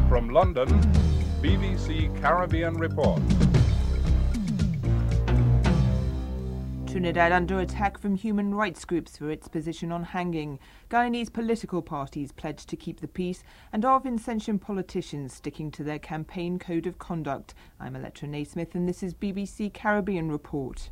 From London, BBC Caribbean Report. Trinidad under attack from human rights groups for its position on hanging. Guyanese political parties pledge to keep the peace, and are Vincentian politicians sticking to their campaign code of conduct. I'm Electra Naismith and this is BBC Caribbean Report.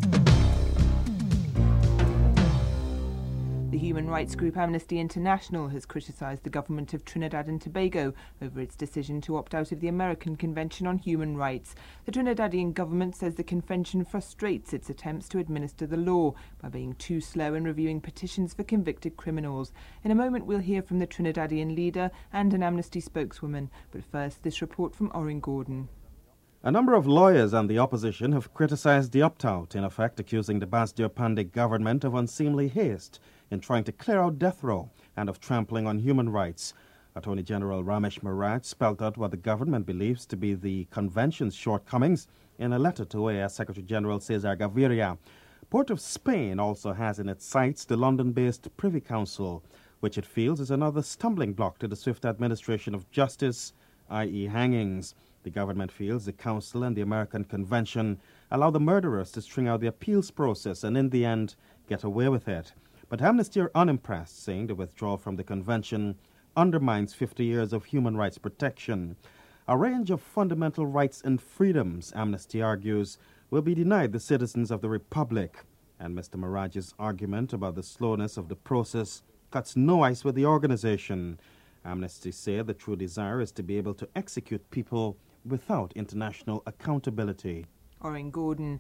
The human rights group Amnesty International has criticised the government of Trinidad and Tobago over its decision to opt out of the American Convention on Human Rights. The Trinidadian government says the convention frustrates its attempts to administer the law by being too slow in reviewing petitions for convicted criminals. In a moment we'll hear from the Trinidadian leader and an Amnesty spokeswoman, but first this report from Oren Gordon. A number of lawyers and the opposition have criticised the opt-out, in effect accusing the Basdio Panday government of unseemly haste in trying to clear out death row and of trampling on human rights. Attorney General Ramesh Maharaj spelled out what the government believes to be the convention's shortcomings in a letter to OAS Secretary General Cesar Gaviria. Port of Spain also has in its sights the London-based Privy Council, which it feels is another stumbling block to the swift administration of justice, i.e. hangings. The government feels the Council and the American Convention allow the murderers to string out the appeals process and in the end get away with it. But Amnesty are unimpressed, saying the withdrawal from the Convention undermines 50 years of human rights protection. A range of fundamental rights and freedoms, Amnesty argues, will be denied the citizens of the Republic. And Mr. Maharaj's argument about the slowness of the process cuts no ice with the organization. Amnesty say the true desire is to be able to execute people without international accountability. Oren Gordon.